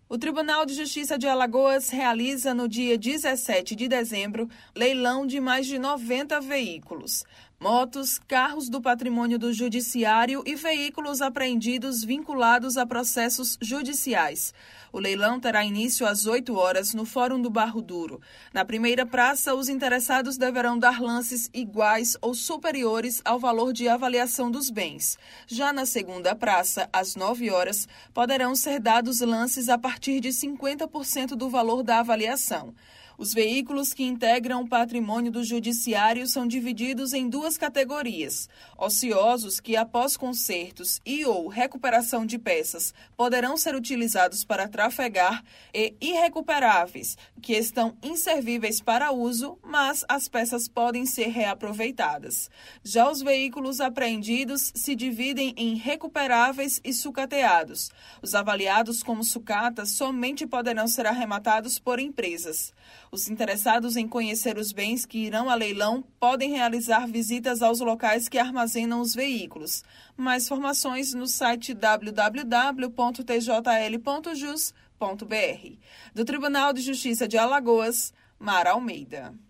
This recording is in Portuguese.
O Tribunal de Justiça de Alagoas realiza no dia 17 de dezembro leilão de mais de 90 veículos, motos, carros do patrimônio do Judiciário e veículos apreendidos vinculados a processos judiciais. O leilão terá início às 8 horas no Fórum do Barro Duro. Na primeira praça, os interessados deverão dar lances iguais ou superiores ao valor de avaliação dos bens. Já na segunda praça, às 9 horas, poderão ser dados lances a partir de 50% do valor da avaliação. Os veículos que integram o patrimônio do Judiciário são divididos em duas categorias: ociosos, que após consertos e ou recuperação de peças poderão ser utilizados para trafegar, e irrecuperáveis, que estão inservíveis para uso, mas as peças podem ser reaproveitadas. Já os veículos apreendidos se dividem em recuperáveis e sucateados. Os avaliados como sucatas somente poderão ser arrematados por empresas. Os interessados em conhecer os bens que irão a leilão podem realizar visitas aos locais que armazenam os veículos. Mais informações no site www.tjl.jus.br. Do Tribunal de Justiça de Alagoas, Mara Almeida.